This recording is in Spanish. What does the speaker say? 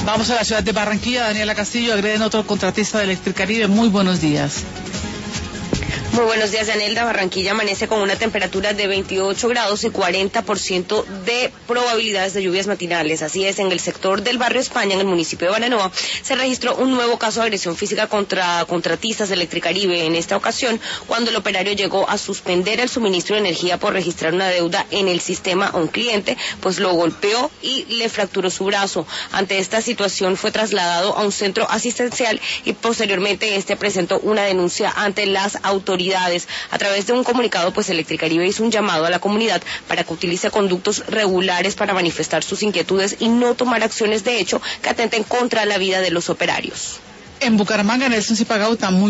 Vamos a la ciudad de Barranquilla. Daniela Castillo, agreden a otro contratista de Electricaribe. Muy buenos días. Muy buenos días, Yanelda. Barranquilla amanece con una temperatura de 28 grados y 40% de probabilidades de lluvias matinales. Así es, en el sector del barrio España, en el municipio de Bananoa, se registró un nuevo caso de agresión física contra contratistas de Electricaribe. En esta ocasión, cuando el operario llegó a suspender el suministro de energía por registrar una deuda en el sistema a un cliente, pues lo golpeó y le fracturó su brazo. Ante esta situación fue trasladado a un centro asistencial y posteriormente este presentó una denuncia ante las autoridades. A través de un comunicado, pues Electricaribe hizo un llamado a la comunidad para que utilice conductos regulares para manifestar sus inquietudes y no tomar acciones de hecho que atenten contra la vida de los operarios. En Bucaramanga, Nelson Zipagauta, muy